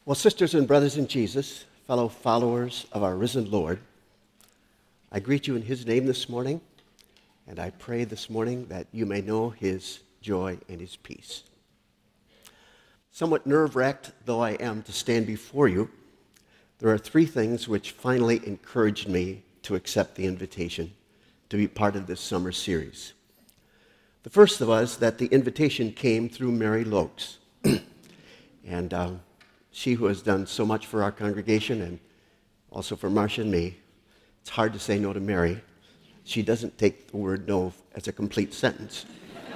Well, sisters and brothers in Jesus, fellow followers of our risen Lord, I greet you in his name this morning, and I pray this morning that you may know his joy and his peace. Somewhat nerve-wracked though I am to stand before you, there are three things which finally encouraged me to accept the invitation to be part of this summer series. The first was that the invitation came through Mary Lokes. And she who has done so much for our congregation and also for Marcia and me, it's hard to say no to Mary. She doesn't take the word no as a complete sentence.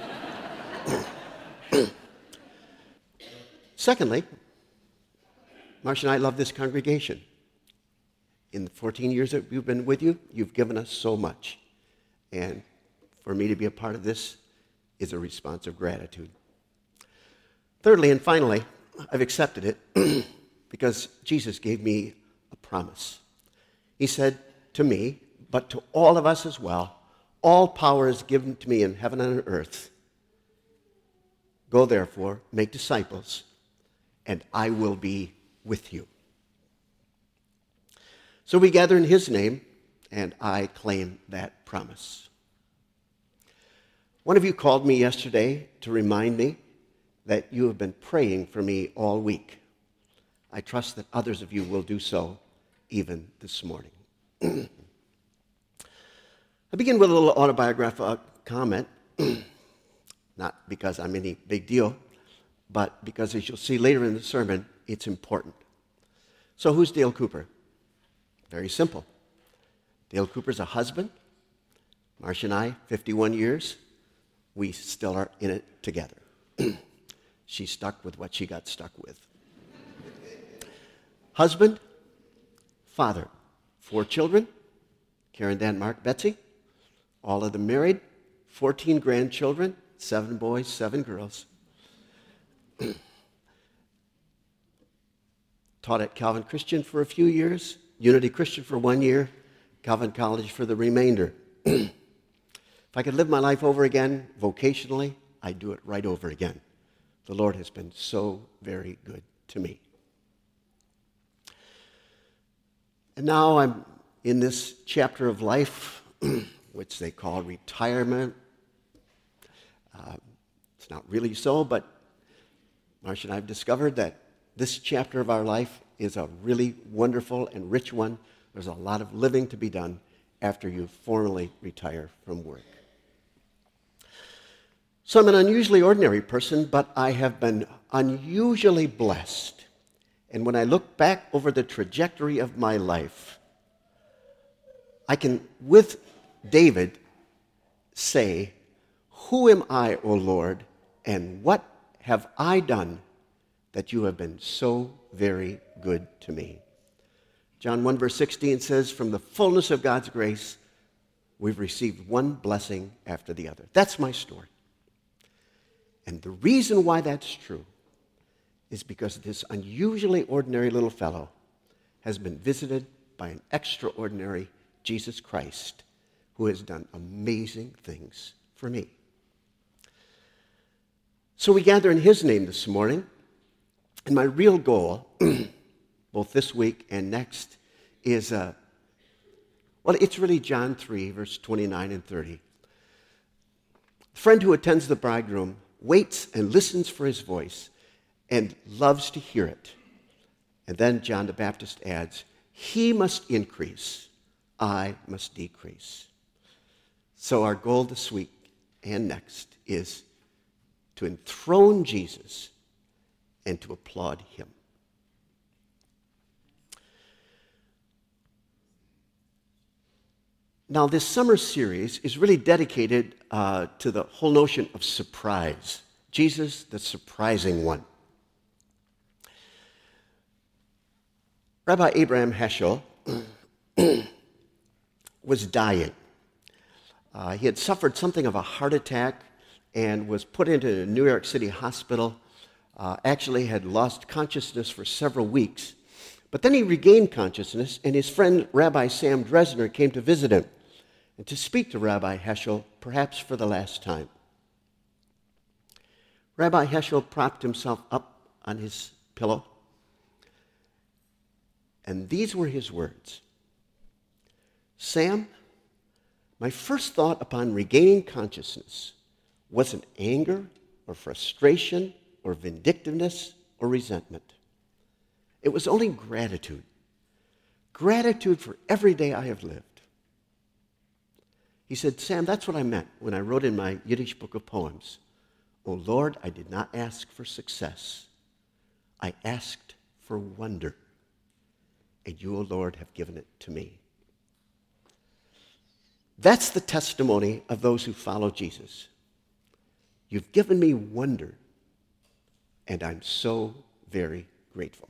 Secondly, Marcia and I love this congregation. In the 14 years that we've been with you, you've given us so much. And for me to be a part of this is a response of gratitude. Thirdly and finally, I've accepted it because Jesus gave me a promise. He said to me, but to all of us as well, all power is given to me in heaven and on earth. Go therefore, make disciples, and I will be with you. So we gather in his name, and I claim that promise. One of you called me yesterday to remind me that you have been praying for me all week. I trust that others of you will do so even this morning. I begin with a little autobiographical comment, not because I'm any big deal, but because as you'll see later in the sermon, it's important. So who's Dale Cooper? Very simple. Dale Cooper's a husband. Marcia and I, 51 years, we still are in it together. She stuck with what she got stuck with. Husband, father, 4 children, Karen, Dan, Mark, Betsy, all of them married, 14 grandchildren, 7 boys, 7 girls. Taught at Calvin Christian for a few years, Unity Christian for 1 year, Calvin College for the remainder. If I could live my life over again, vocationally, I'd do it right over again. The Lord has been so very good to me. And now I'm in this chapter of life, which they call retirement. It's not really so, but Marcia and I have discovered that this chapter of our life is a really wonderful and rich one. There's a lot of living to be done after you formally retire from work. So I'm an unusually ordinary person, but I have been unusually blessed. And when I look back over the trajectory of my life, I can, with David, say, "Who am I, O Lord, and what have I done that you have been so very good to me?" John 1 verse 16 says, "From the fullness of God's grace, we've received one blessing after the other." That's my story. And the reason why that's true is because this unusually ordinary little fellow has been visited by an extraordinary Jesus Christ who has done amazing things for me. So we gather in his name this morning, and my real goal, both this week and next, is, it's really John 3, verse 29 and 30. The friend who attends the bridegroom waits and listens for his voice and loves to hear it. And then John the Baptist adds, "He must increase, I must decrease." So our goal this week and next is to enthrone Jesus and to applaud him. Now, this summer series is really dedicated to the whole notion of surprise. Jesus, the surprising one. Rabbi Abraham Heschel was dying. He had suffered something of a heart attack and was put into a New York City hospital. Actually had lost consciousness for several weeks. But then he regained consciousness, and his friend Rabbi Sam Dresner came to visit him and to speak to Rabbi Heschel, perhaps for the last time. Rabbi Heschel propped himself up on his pillow And these were his words. Sam, my first thought upon regaining consciousness wasn't anger or frustration or vindictiveness or resentment. It was only gratitude. Gratitude for every day I have lived. He said, Sam, that's what I meant when I wrote in my Yiddish book of poems, "O Lord, I did not ask for success. I asked for wonder. And you, O Lord, have given it to me." That's the testimony of those who follow Jesus. You've given me wonder, and I'm so very grateful.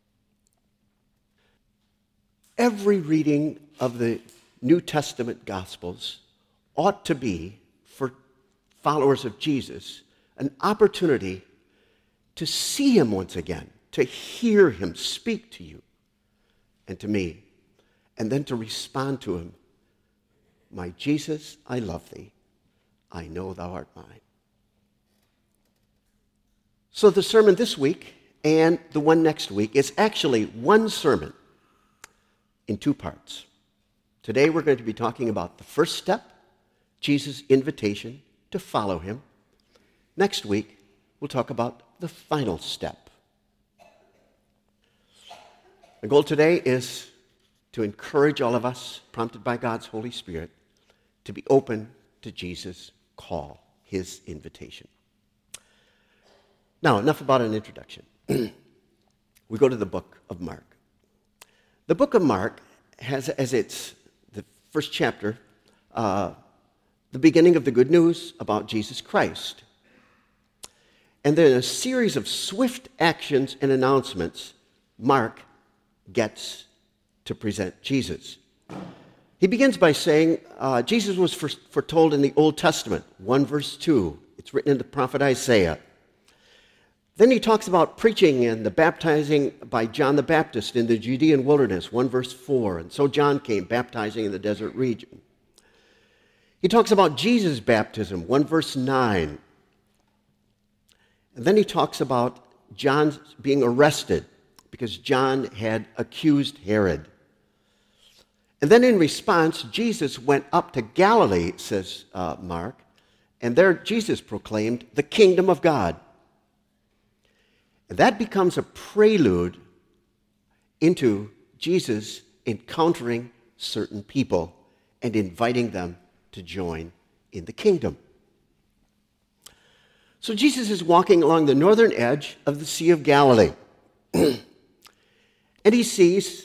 Every reading of the New Testament Gospels ought to be, for followers of Jesus, an opportunity to see him once again, to hear him speak to you and to me, and then to respond to him, "My Jesus, I love thee. I know thou art mine." So the sermon this week and the one next week is actually one sermon in two parts. Today we're going to be talking about the first step, Jesus' invitation to follow him. Next week, we'll talk about the final step. The goal today is to encourage all of us, prompted by God's Holy Spirit, to be open to Jesus' call, his invitation. Now, enough about an introduction. We go to the book of Mark. The book of Mark has as its the first chapter the beginning of the good news about Jesus Christ. And then a series of swift actions and announcements, Mark gets to present Jesus. He begins by saying Jesus was foretold in the Old Testament, 1 verse 2. It's written in the prophet Isaiah. Then he talks about preaching and the baptizing by John the Baptist in the Judean wilderness, 1 verse 4. And so John came baptizing in the desert region. He talks about Jesus' baptism, 1 verse 9. And then he talks about John being arrested because John had accused Herod. And then in response, Jesus went up to Galilee, says Mark, and there Jesus proclaimed the kingdom of God. And that becomes a prelude into Jesus encountering certain people and inviting them to join in the kingdom. So Jesus is walking along the northern edge of the Sea of Galilee. And he sees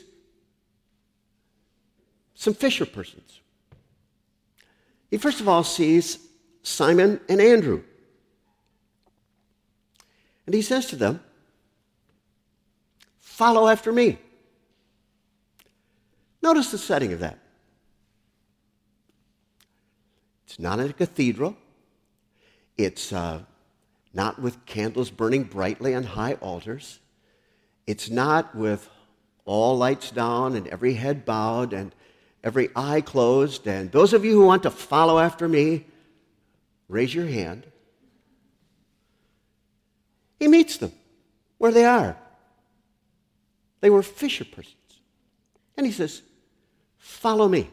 some fisher persons. He first of all sees Simon and Andrew. And he says to them, "Follow after me." Notice the setting of that. It's not in a cathedral. It's not with candles burning brightly on high altars. It's not with all lights down and every head bowed and every eye closed. And those of you who want to follow after me, raise your hand. He meets them where they are. They were fisher persons. And he says, "Follow me."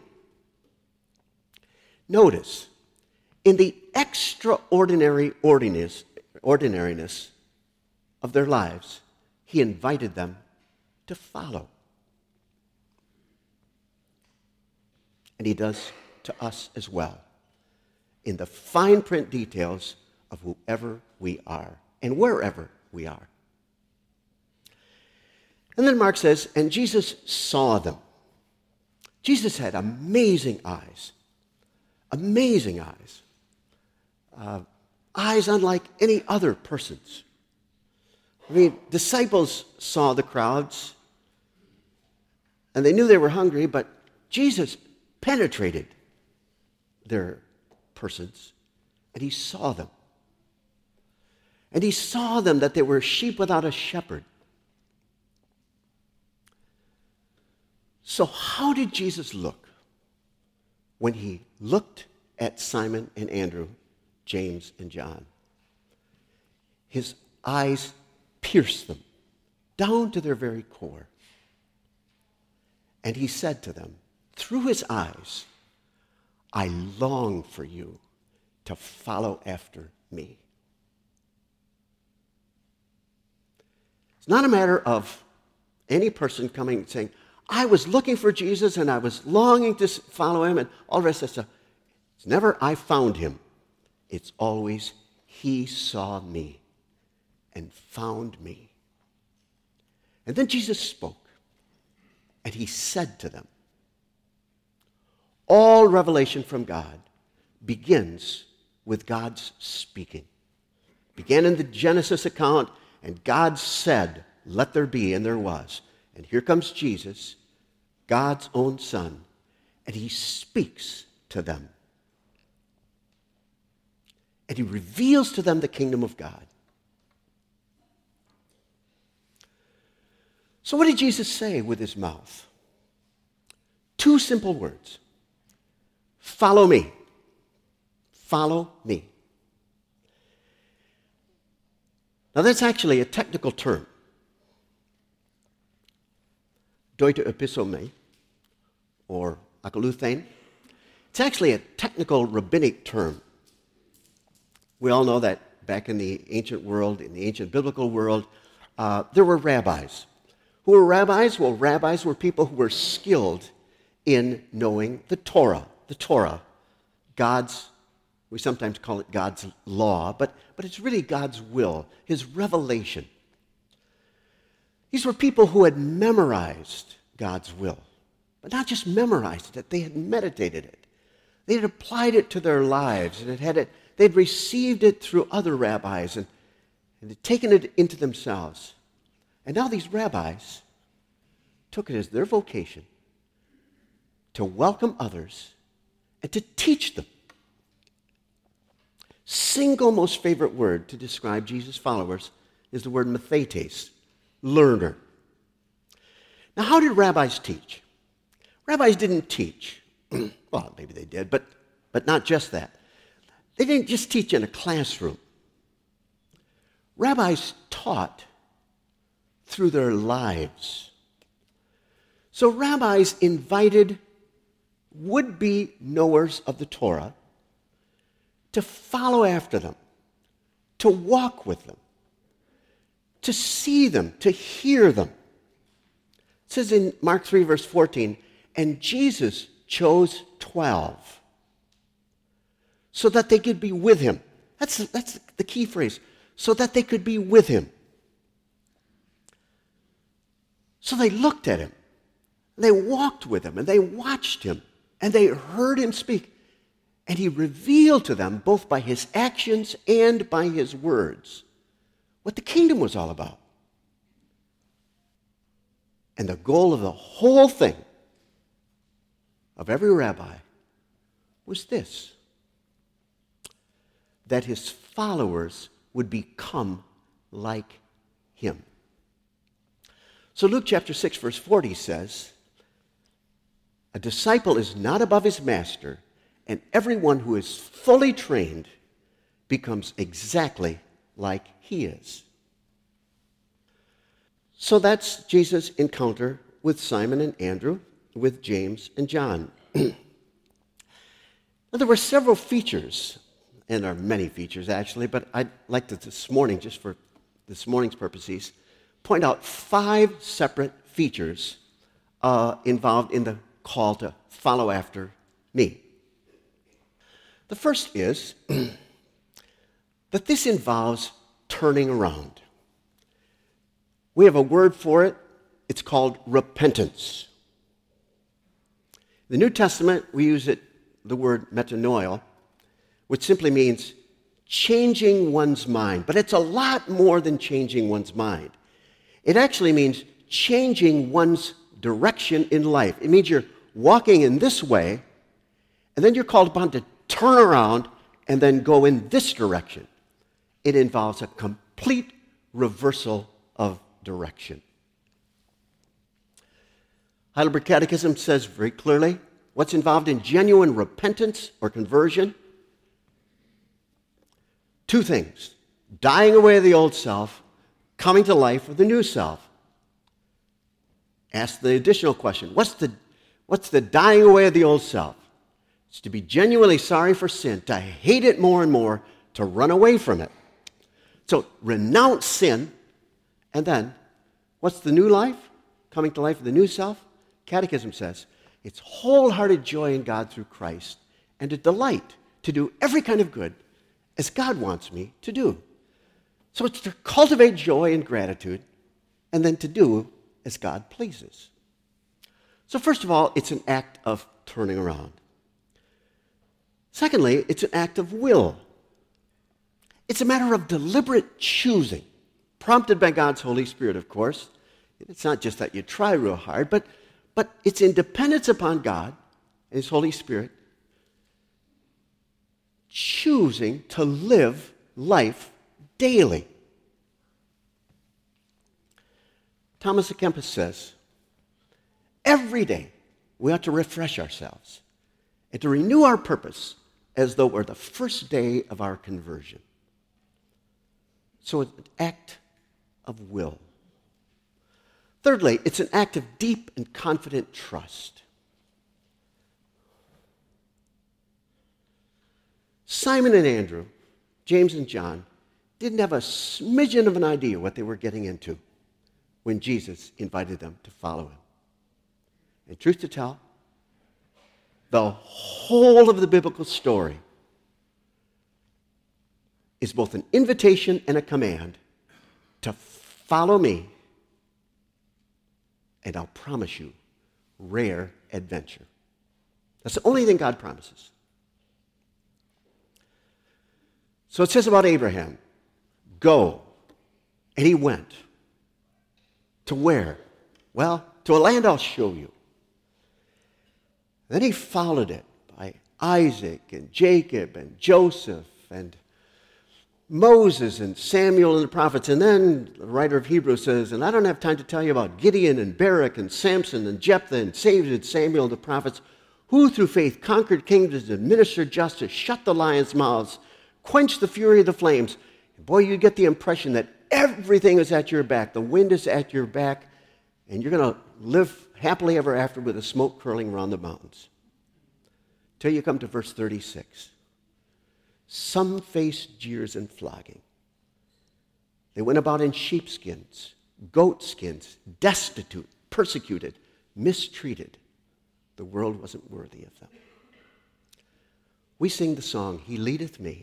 Notice, in the extraordinary ordinariness of their lives, he invited them to follow. And he does to us as well, in the fine print details of whoever we are and wherever we are. And then Mark says, and Jesus saw them. Jesus had amazing eyes. Amazing eyes. Eyes unlike any other person's. I mean, disciples saw the crowds, and they knew they were hungry, but Jesus penetrated their persons, and he saw them. And he saw them that they were sheep without a shepherd. So how did Jesus look when he looked at Simon and Andrew, James and John? His eyes pierced them down to their very core. And he said to them, through his eyes, I long for you to follow after me. It's not a matter of any person coming and saying, I was looking for Jesus and I was longing to follow him and all the rest of that stuff. It's never I found him. It's always he saw me and found me. And then Jesus spoke and he said to them, all revelation from God begins with God's speaking. It began in the Genesis account, and God said, let there be, and there was. And here comes Jesus, God's own Son, and he speaks to them. And he reveals to them the kingdom of God. So what did Jesus say with his mouth? Two simple words. Follow me. Follow me. Now that's actually a technical term. Deute epistome, or akoluthein. It's actually a technical rabbinic term. We all know that back in the ancient world, in the ancient biblical world, there were rabbis. Who were rabbis? Well, rabbis were people who were skilled in knowing the Torah. The Torah, we sometimes call it God's law, but it's really God's will, his revelation. These were people who had memorized God's will, but not just memorized it, they had meditated it. They had applied it to their lives, and they'd received it through other rabbis and had taken it into themselves. And now these rabbis took it as their vocation to welcome others and to teach them. Single most favorite word to describe Jesus' followers is the word mathetes, learner. Now, how did rabbis teach? Rabbis didn't teach. Well, maybe they did, but not just that. They didn't just teach in a classroom. Rabbis taught through their lives. So rabbis invited would-be knowers of the Torah to follow after them, to walk with them, to see them, to hear them. It says in Mark 3, verse 14, and Jesus chose 12 so that they could be with him. That's the key phrase, so that they could be with him. So they looked at him, and they walked with him, and they watched him, and they heard him speak. And he revealed to them, both by his actions and by his words, what the kingdom was all about. And the goal of the whole thing, of every rabbi, was this: that his followers would become like him. So Luke chapter 6, verse 40 says, a disciple is not above his master, and everyone who is fully trained becomes exactly like he is. So that's Jesus' encounter with Simon and Andrew, with James and John. Now, there were several features, and there are many features actually, but I'd like to this morning, just for this morning's purposes, point out 5 separate features involved in the call to follow after me. The first is that this involves turning around. We have a word for it. It's called repentance. In the New Testament, we use the word metanoia, which simply means changing one's mind. But it's a lot more than changing one's mind. It actually means changing one's direction in life. It means you're walking in this way, and then you're called upon to turn around and then go in this direction. It involves a complete reversal of direction. Heidelberg Catechism says very clearly what's involved in genuine repentance or conversion. 2 things: dying away of the old self, coming to life with the new self. Ask the additional question, what's the dying away of the old self? It's to be genuinely sorry for sin, to hate it more and more, to run away from it. So renounce sin, and then what's the new life? Coming to life of the new self? Catechism says, it's wholehearted joy in God through Christ, and a delight to do every kind of good as God wants me to do. So it's to cultivate joy and gratitude, and then to do as God pleases. So first of all, it's an act of turning around. Secondly, it's an act of will. It's a matter of deliberate choosing, prompted by God's Holy Spirit, of course. It's not just that you try real hard, but it's in dependence upon God and His Holy Spirit, choosing to live life daily. Thomas à Kempis says, every day we ought to refresh ourselves and to renew our purpose as though it were the first day of our conversion. So it's an act of will. Thirdly, it's an act of deep and confident trust. Simon and Andrew, James and John, didn't have a smidgen of an idea what they were getting into when Jesus invited them to follow him. And truth to tell, the whole of the biblical story is both an invitation and a command to follow me, and I'll promise you rare adventure. That's the only thing God promises. So it says about Abraham, go. And he went. To where? Well, to a land I'll show you. Then he followed it by Isaac and Jacob and Joseph and Moses and Samuel and the prophets. And then the writer of Hebrews says, and I don't have time to tell you about Gideon and Barak and Samson and Jephthah and David, Samuel and the prophets, who through faith conquered kingdoms, administered justice, shut the lions' mouths, quenched the fury of the flames. And boy, you get the impression that everything is at your back. The wind is at your back, and you're going to live happily ever after with the smoke curling around the mountains. Till you come to verse 36. Some faced jeers and flogging. They went about in sheepskins, goatskins, destitute, persecuted, mistreated. The world wasn't worthy of them. We sing the song, He Leadeth Me,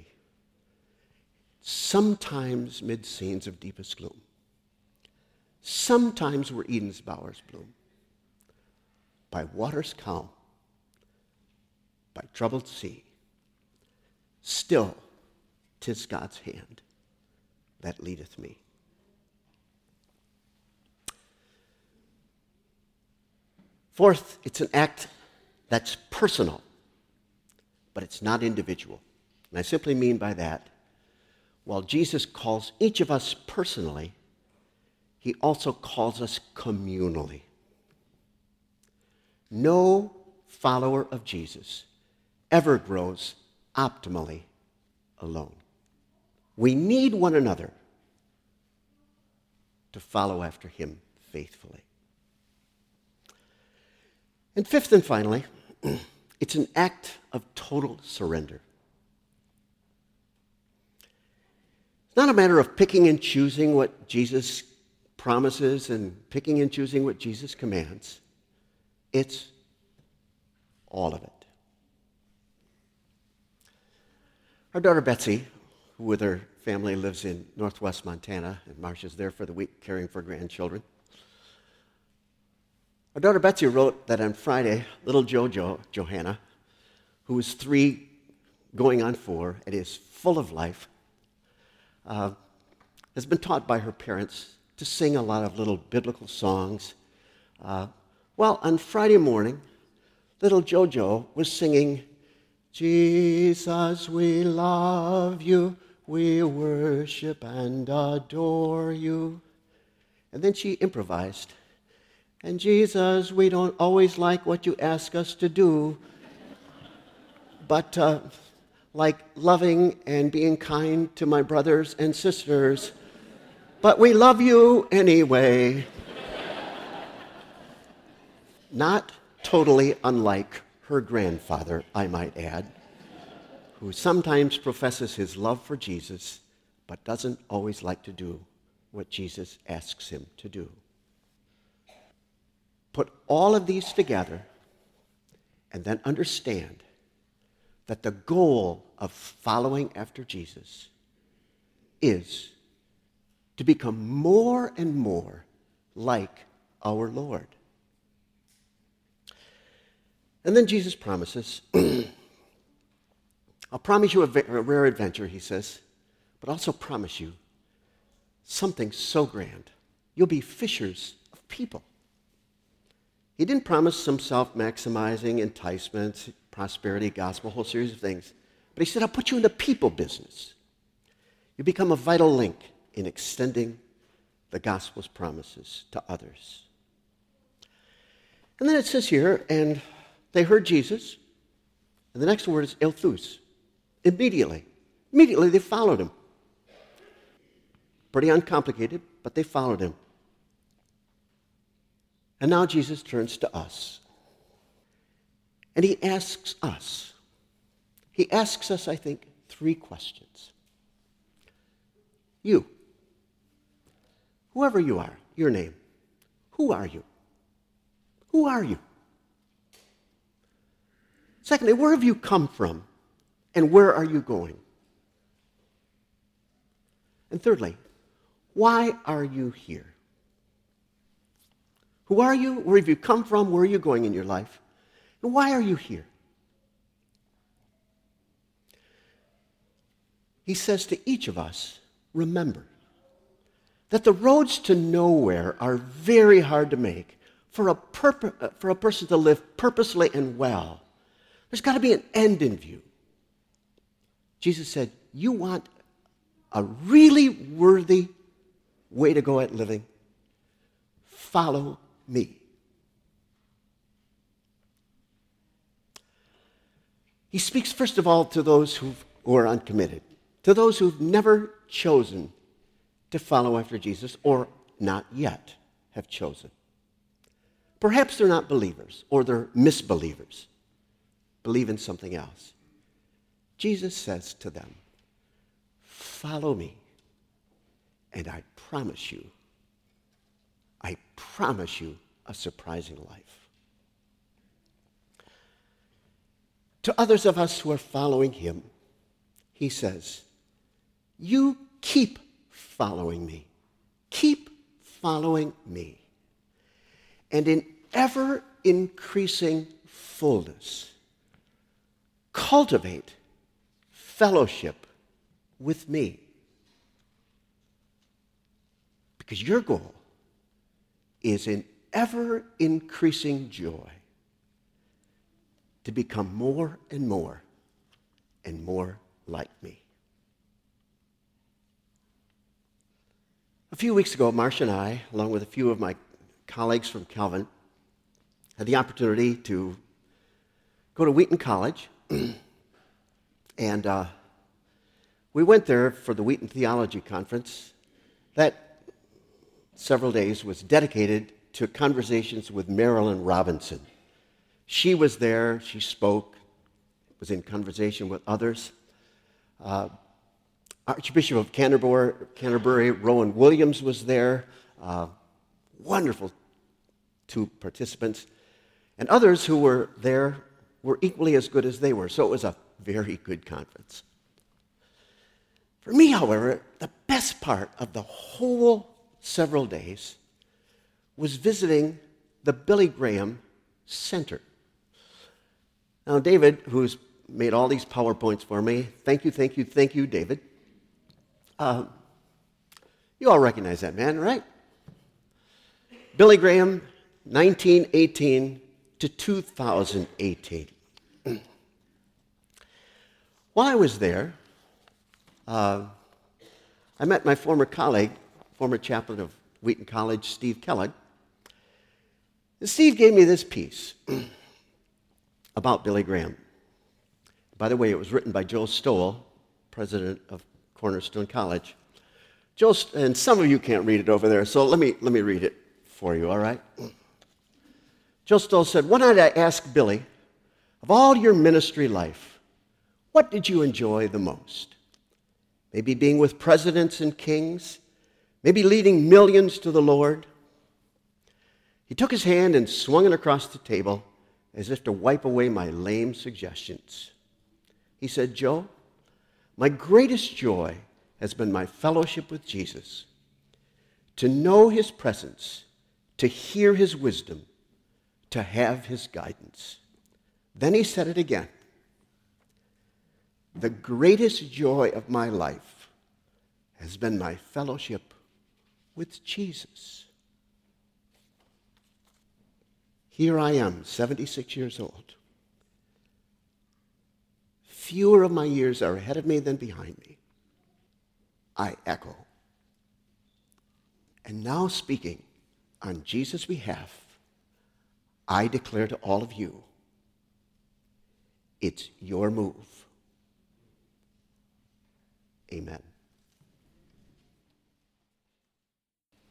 sometimes mid scenes of deepest gloom, sometimes where Eden's bowers bloom, by waters calm, by troubled sea, still 'tis God's hand that leadeth me. Fourth, it's an act that's personal, but it's not individual. And I simply mean by that, while Jesus calls each of us personally, he also calls us communally. No follower of Jesus ever grows optimally alone. We need one another to follow after him faithfully. And fifth and finally, it's an act of total surrender. It's not a matter of picking and choosing what Jesus promises and picking and choosing what Jesus commands. It's all of it. Our daughter Betsy, who with her family lives in northwest Montana, and Marcia's there for the week caring for grandchildren. Our daughter Betsy wrote that on Friday, little Johanna, who is 3 going on 4 and is full of life, has been taught by her parents to sing a lot of little biblical songs. Well, on Friday morning, little Jojo was singing, Jesus, we love you, we worship and adore you. And then she improvised, and Jesus, we don't always like what you ask us to do, but like loving and being kind to my brothers and sisters, but we love you anyway. not totally unlike her grandfather, I might add, who sometimes professes his love for Jesus, but doesn't always like to do what Jesus asks him to do. Put all of these together and then understand that the goal of following after Jesus is to become more and more like our Lord. And then Jesus promises, I'll promise you a rare adventure, he says, but also promise you something so grand. You'll be fishers of people. He didn't promise some self-maximizing enticements, prosperity, gospel, a whole series of things. But he said, I'll put you in the people business. You become a vital link in extending the gospel's promises to others. And then it says here, and they heard Jesus, and the next word is elthus. Immediately they followed him. Pretty uncomplicated, but they followed him. And now Jesus turns to us. And he asks us, I think, 3 questions. You, whoever you are, your name, who are you? Who are you? Secondly, where have you come from? And where are you going? And thirdly, why are you here? Who are you? Where have you come from? Where are you going in your life? And why are you here? He says to each of us, remember that the roads to nowhere are very hard to make. For a person to live purposely and well, there's got to be an end in view. Jesus said, you want a really worthy way to go at living? Follow me. He speaks, first of all, to those who are uncommitted, to those who've never chosen to follow after Jesus or not yet have chosen. Perhaps they're not believers or they're misbelievers, believe in something else. Jesus says to them, follow me, and I promise you a surprising life. To others of us who are following him, he says, you keep following me. Keep following me. And in ever-increasing fullness, cultivate fellowship with me. Because your goal is in ever-increasing joy to become more and more and more like me. A few weeks ago, Marcia and I, along with a few of my colleagues from Calvin, had the opportunity to go to Wheaton College, and we went there for the Wheaton Theology Conference. That several days was dedicated to conversations with Marilyn Robinson. She was there, she spoke, was in conversation with others. Archbishop of Canterbury, Rowan Williams, was there. Wonderful 2 participants. And others who were there were equally as good as they were. So it was a very good conference. For me, however, the best part of the whole several days was visiting the Billy Graham Center. Now, David, who's made all these PowerPoints for me, thank you, David. You all recognize that man, right? Billy Graham, 1918 to 2018. While I was there, I met my former colleague, former chaplain of Wheaton College, Steve Kellogg. And Steve gave me this piece about Billy Graham. By the way, it was written by Joe Stowell, president of Cornerstone College. Joe, and some of you can't read it over there, so let me read it for you, all right? Joe Stoll said, why not I ask Billy, of all your ministry life, what did you enjoy the most? Maybe being with presidents and kings, maybe leading millions to the Lord. He took his hand and swung it across the table as if to wipe away my lame suggestions. He said, Joe, my greatest joy has been my fellowship with Jesus, to know his presence, to hear his wisdom, to have his guidance. Then he said it again. The greatest joy of my life has been my fellowship with Jesus. Here I am, 76 years old. Fewer of my years are ahead of me than behind me. I echo. And now speaking on Jesus' behalf, I declare to all of you, it's your move. Amen.